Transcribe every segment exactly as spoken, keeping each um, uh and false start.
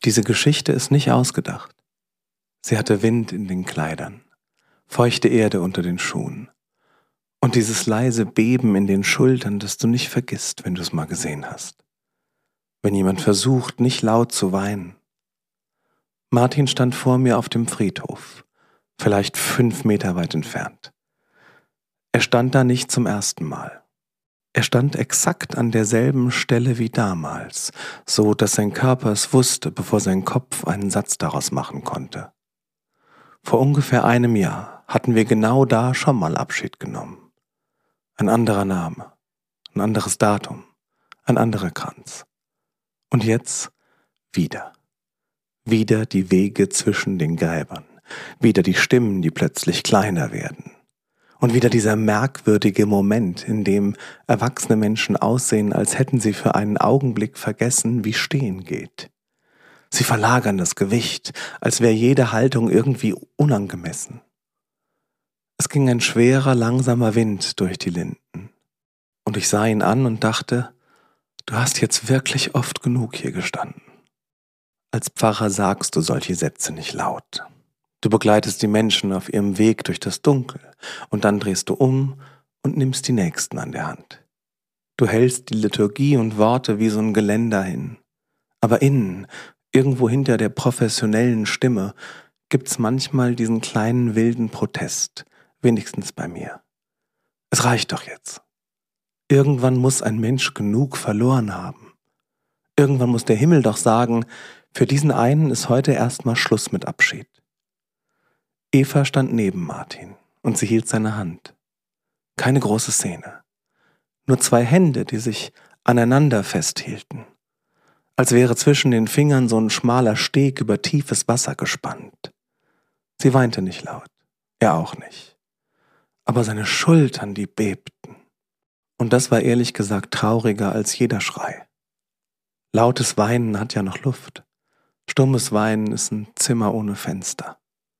Diese Geschichte ist nicht ausgedacht. Sie hatte Wind in den Kleidern, feuchte Erde unter den Schuhen und dieses leise Beben in den Schultern, das du nicht vergisst, wenn du es mal gesehen hast. Wenn jemand versucht, nicht laut zu weinen. Martin stand vor mir auf dem Friedhof, vielleicht fünf Meter weit entfernt. Er stand da nicht zum ersten Mal. Er stand exakt an derselben Stelle wie damals, so dass sein Körper es wusste, bevor sein Kopf einen Satz daraus machen konnte. Vor ungefähr einem Jahr hatten wir genau da schon mal Abschied genommen. Ein anderer Name, ein anderes Datum, ein anderer Kranz. Und jetzt wieder. Wieder die Wege zwischen den Gräbern, wieder die Stimmen, die plötzlich kleiner werden. Und wieder dieser merkwürdige Moment, in dem erwachsene Menschen aussehen, als hätten sie für einen Augenblick vergessen, wie Stehen geht. Sie verlagern das Gewicht, als wäre jede Haltung irgendwie unangemessen. Es ging ein schwerer, langsamer Wind durch die Linden. Und ich sah ihn an und dachte, du hast jetzt wirklich oft genug hier gestanden. Als Pfarrer sagst du solche Sätze nicht laut. Du begleitest die Menschen auf ihrem Weg durch das Dunkel und dann drehst du um und nimmst die Nächsten an der Hand. Du hältst die Liturgie und Worte wie so ein Geländer hin. Aber innen, irgendwo hinter der professionellen Stimme, gibt's manchmal diesen kleinen wilden Protest, wenigstens bei mir. Es reicht doch jetzt. Irgendwann muss ein Mensch genug verloren haben. Irgendwann muss der Himmel doch sagen, für diesen einen ist heute erstmal Schluss mit Abschied. Eva stand neben Martin und sie hielt seine Hand. Keine große Szene. Nur zwei Hände, die sich aneinander festhielten. Als wäre zwischen den Fingern so ein schmaler Steg über tiefes Wasser gespannt. Sie weinte nicht laut, er auch nicht. Aber seine Schultern, die bebten. Und das war ehrlich gesagt trauriger als jeder Schrei. Lautes Weinen hat ja noch Luft. Stummes Weinen ist ein Zimmer ohne Fenster.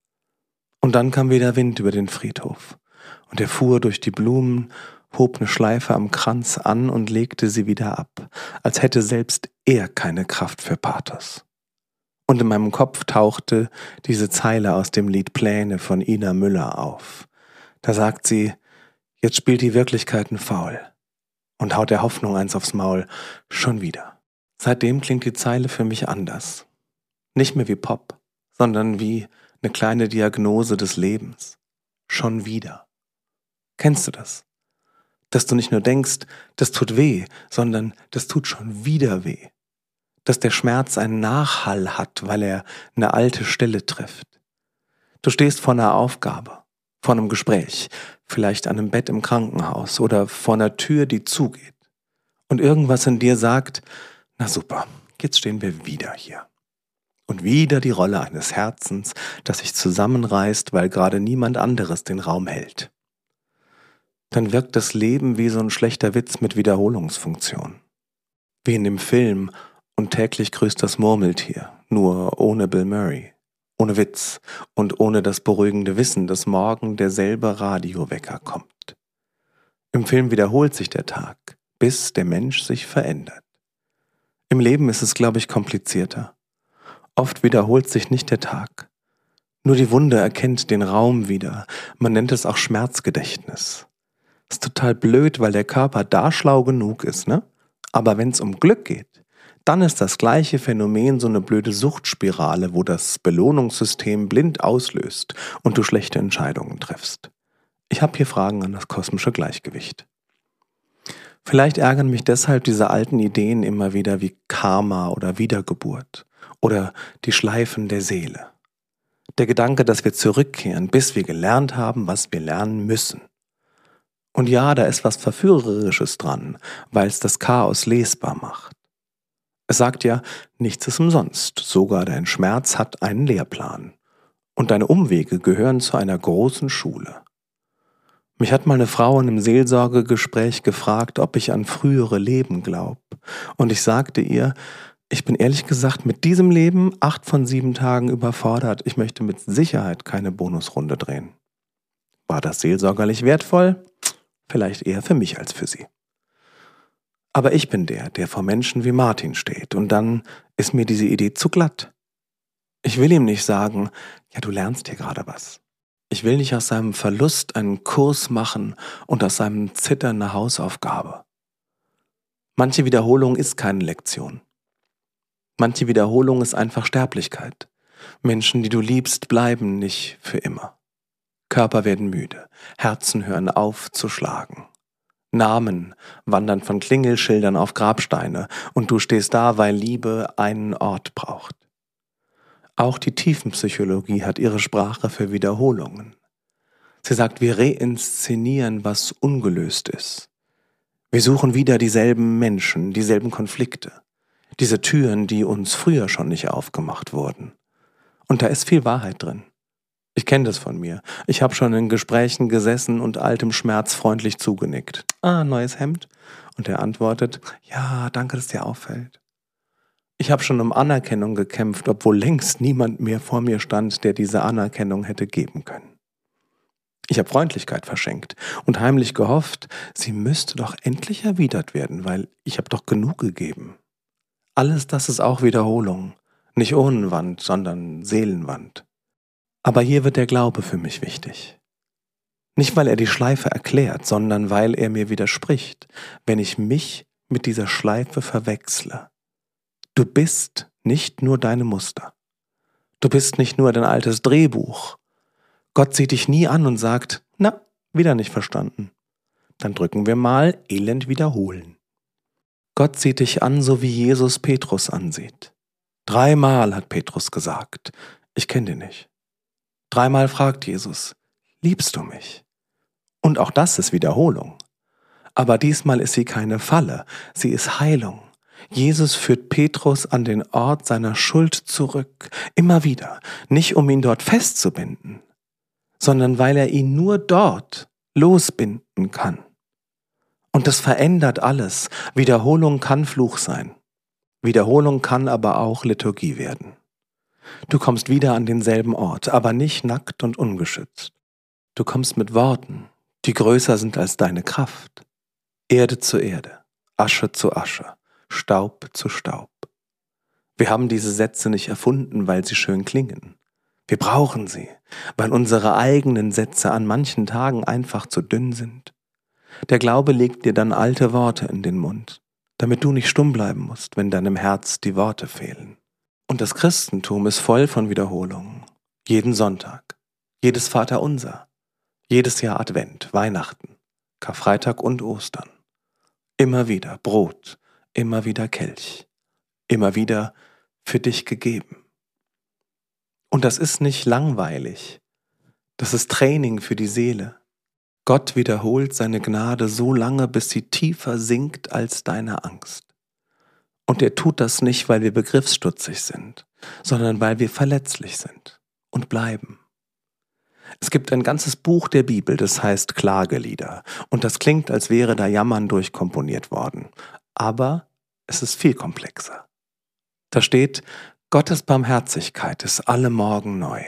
Und dann kam wieder Wind über den Friedhof. Und er fuhr durch die Blumen, hob eine Schleife am Kranz an und legte sie wieder ab, als hätte selbst er keine Kraft für Pathos. Und in meinem Kopf tauchte diese Zeile aus dem Lied Pläne von Ina Müller auf. Da sagt sie, jetzt spielt die Wirklichkeit ein Foul und haut der Hoffnung eins aufs Maul, schon wieder. Seitdem klingt die Zeile für mich anders. Nicht mehr wie Pop, sondern wie eine kleine Diagnose des Lebens. Schon wieder. Kennst du das? Dass du nicht nur denkst, das tut weh, sondern das tut schon wieder weh. Dass der Schmerz einen Nachhall hat, weil er eine alte Stelle trifft. Du stehst vor einer Aufgabe, vor einem Gespräch, vielleicht an einem Bett im Krankenhaus oder vor einer Tür, die zugeht. Und irgendwas in dir sagt, na super, jetzt stehen wir wieder hier. Und wieder die Rolle eines Herzens, das sich zusammenreißt, weil gerade niemand anderes den Raum hält. Dann wirkt das Leben wie so ein schlechter Witz mit Wiederholungsfunktion. Wie in dem Film Und täglich grüßt das Murmeltier, nur ohne Bill Murray, ohne Witz und ohne das beruhigende Wissen, dass morgen derselbe Radiowecker kommt. Im Film wiederholt sich der Tag, bis der Mensch sich verändert. Im Leben ist es, glaube ich, komplizierter. Oft wiederholt sich nicht der Tag. Nur die Wunde erkennt den Raum wieder. Man nennt es auch Schmerzgedächtnis. Ist total blöd, weil der Körper da schlau genug ist, ne? Aber wenn es um Glück geht, dann ist das gleiche Phänomen so eine blöde Suchtspirale, wo das Belohnungssystem blind auslöst und du schlechte Entscheidungen triffst. Ich habe hier Fragen an das kosmische Gleichgewicht. Vielleicht ärgern mich deshalb diese alten Ideen immer wieder wie Karma oder Wiedergeburt. Oder die Schleifen der Seele. Der Gedanke, dass wir zurückkehren, bis wir gelernt haben, was wir lernen müssen. Und ja, da ist was Verführerisches dran, weil es das Chaos lesbar macht. Es sagt ja, nichts ist umsonst, sogar dein Schmerz hat einen Lehrplan. Und deine Umwege gehören zu einer großen Schule. Mich hat mal eine Frau in einem Seelsorgegespräch gefragt, ob ich an frühere Leben glaube. Und ich sagte ihr, ich bin ehrlich gesagt mit diesem Leben acht von sieben Tagen überfordert. Ich möchte mit Sicherheit keine Bonusrunde drehen. War das seelsorgerlich wertvoll? Vielleicht eher für mich als für sie. Aber ich bin der, der vor Menschen wie Martin steht, und dann ist mir diese Idee zu glatt. Ich will ihm nicht sagen, ja, du lernst hier gerade was. Ich will nicht aus seinem Verlust einen Kurs machen und aus seinem Zittern eine Hausaufgabe. Manche Wiederholung ist keine Lektion. Manche Wiederholung ist einfach Sterblichkeit. Menschen, die du liebst, bleiben nicht für immer. Körper werden müde, Herzen hören auf zu schlagen. Namen wandern von Klingelschildern auf Grabsteine und du stehst da, weil Liebe einen Ort braucht. Auch die Tiefenpsychologie hat ihre Sprache für Wiederholungen. Sie sagt, wir reinszenieren, was ungelöst ist. Wir suchen wieder dieselben Menschen, dieselben Konflikte, diese Türen, die uns früher schon nicht aufgemacht wurden. Und da ist viel Wahrheit drin. Ich kenne das von mir. Ich habe schon in Gesprächen gesessen und altem Schmerz freundlich zugenickt. Ah, neues Hemd? Und er antwortet, ja, danke, dass dir auffällt. Ich habe schon um Anerkennung gekämpft, obwohl längst niemand mehr vor mir stand, der diese Anerkennung hätte geben können. Ich habe Freundlichkeit verschenkt und heimlich gehofft, sie müsste doch endlich erwidert werden, weil ich habe doch genug gegeben. Alles das ist auch Wiederholung, nicht Urnenwand, sondern Seelenwand. Aber hier wird der Glaube für mich wichtig. Nicht, weil er die Schleife erklärt, sondern weil er mir widerspricht, wenn ich mich mit dieser Schleife verwechsle. Du bist nicht nur deine Muster. Du bist nicht nur dein altes Drehbuch. Gott sieht dich nie an und sagt, na, wieder nicht verstanden. Dann drücken wir mal Elend wiederholen. Gott sieht dich an, so wie Jesus Petrus ansieht. Dreimal hat Petrus gesagt, ich kenne dich nicht. Dreimal fragt Jesus, liebst du mich? Und auch das ist Wiederholung. Aber diesmal ist sie keine Falle, sie ist Heilung. Jesus führt Petrus an den Ort seiner Schuld zurück, immer wieder, nicht um ihn dort festzubinden, sondern weil er ihn nur dort losbinden kann. Und das verändert alles. Wiederholung kann Fluch sein. Wiederholung kann aber auch Liturgie werden. Du kommst wieder an denselben Ort, aber nicht nackt und ungeschützt. Du kommst mit Worten, die größer sind als deine Kraft. Erde zu Erde, Asche zu Asche, Staub zu Staub. Wir haben diese Sätze nicht erfunden, weil sie schön klingen. Wir brauchen sie, weil unsere eigenen Sätze an manchen Tagen einfach zu dünn sind. Der Glaube legt dir dann alte Worte in den Mund, damit du nicht stumm bleiben musst, wenn deinem Herz die Worte fehlen. Und das Christentum ist voll von Wiederholungen. Jeden Sonntag, jedes Vaterunser, jedes Jahr Advent, Weihnachten, Karfreitag und Ostern. Immer wieder Brot, immer wieder Kelch, immer wieder für dich gegeben. Und das ist nicht langweilig, das ist Training für die Seele. Gott wiederholt seine Gnade so lange, bis sie tiefer sinkt als deine Angst. Und er tut das nicht, weil wir begriffsstutzig sind, sondern weil wir verletzlich sind und bleiben. Es gibt ein ganzes Buch der Bibel, das heißt Klagelieder. Und das klingt, als wäre da Jammern durchkomponiert worden. Aber es ist viel komplexer. Da steht, Gottes Barmherzigkeit ist alle Morgen neu.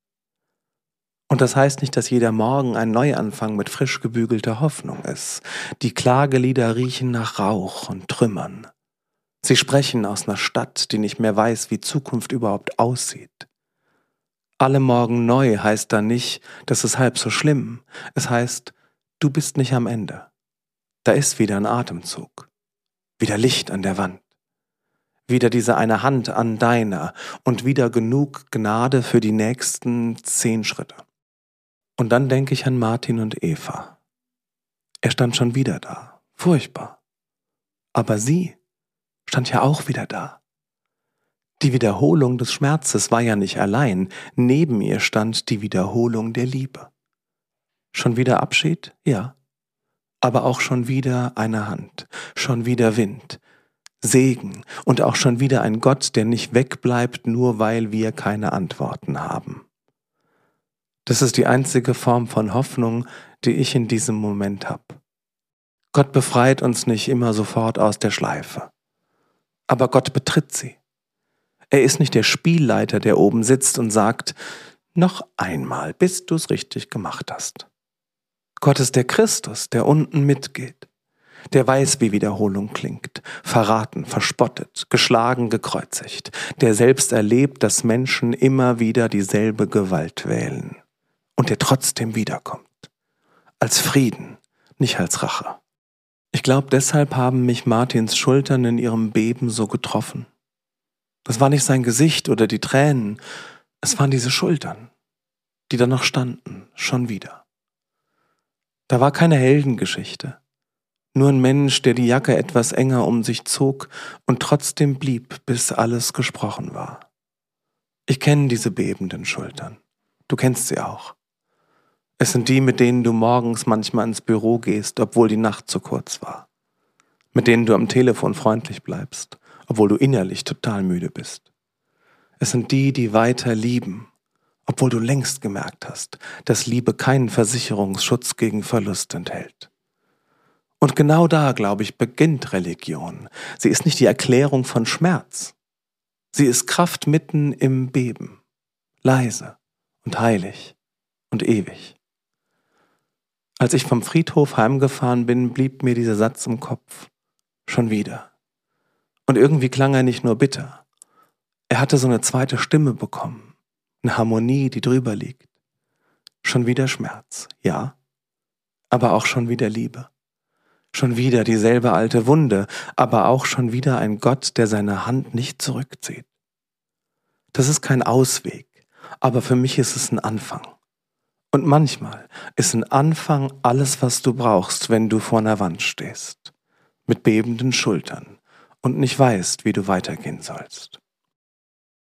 Und das heißt nicht, dass jeder Morgen ein Neuanfang mit frisch gebügelter Hoffnung ist. Die Klagelieder riechen nach Rauch und Trümmern. Sie sprechen aus einer Stadt, die nicht mehr weiß, wie Zukunft überhaupt aussieht. Alle Morgen neu heißt da nicht, das ist halb so schlimm. Es heißt, du bist nicht am Ende. Da ist wieder ein Atemzug. Wieder Licht an der Wand. Wieder diese eine Hand an deiner und wieder genug Gnade für die nächsten zehn Schritte. Und dann denke ich an Martin und Eva. Er stand schon wieder da. Furchtbar. Aber sie stand ja auch wieder da. Die Wiederholung des Schmerzes war ja nicht allein. Neben ihr stand die Wiederholung der Liebe. Schon wieder Abschied? Ja. Aber auch schon wieder eine Hand. Schon wieder Wind. Segen. Und auch schon wieder ein Gott, der nicht wegbleibt, nur weil wir keine Antworten haben. Das ist die einzige Form von Hoffnung, die ich in diesem Moment habe. Gott befreit uns nicht immer sofort aus der Schleife. Aber Gott betritt sie. Er ist nicht der Spielleiter, der oben sitzt und sagt, noch einmal, bis du es richtig gemacht hast. Gott ist der Christus, der unten mitgeht, Der weiß, wie Wiederholung klingt. Verraten, verspottet, geschlagen, gekreuzigt. Der selbst erlebt, dass Menschen immer wieder dieselbe Gewalt wählen. Und der trotzdem wiederkommt. Als Frieden, nicht als Rache. Ich glaube, deshalb haben mich Martins Schultern in ihrem Beben so getroffen. Das war nicht sein Gesicht oder die Tränen, es waren diese Schultern, die da noch standen, schon wieder. Da war keine Heldengeschichte. Nur ein Mensch, der die Jacke etwas enger um sich zog und trotzdem blieb, bis alles gesprochen war. Ich kenne diese bebenden Schultern. Du kennst sie auch. Es sind die, mit denen du morgens manchmal ins Büro gehst, obwohl die Nacht zu kurz war. Mit denen du am Telefon freundlich bleibst, obwohl du innerlich total müde bist. Es sind die, die weiter lieben, obwohl du längst gemerkt hast, dass Liebe keinen Versicherungsschutz gegen Verlust enthält. Und genau da, glaube ich, beginnt Religion. Sie ist nicht die Erklärung von Schmerz. Sie ist Kraft mitten im Beben, leise und heilig und ewig. Als ich vom Friedhof heimgefahren bin, blieb mir dieser Satz im Kopf. Schon wieder. Und irgendwie klang er nicht nur bitter. Er hatte so eine zweite Stimme bekommen, eine Harmonie, die drüber liegt. Schon wieder Schmerz, ja, aber auch schon wieder Liebe. Schon wieder dieselbe alte Wunde, aber auch schon wieder ein Gott, der seine Hand nicht zurückzieht. Das ist kein Ausweg, aber für mich ist es ein Anfang. Und manchmal ist ein Anfang alles, was du brauchst, wenn du vor einer Wand stehst, mit bebenden Schultern und nicht weißt, wie du weitergehen sollst.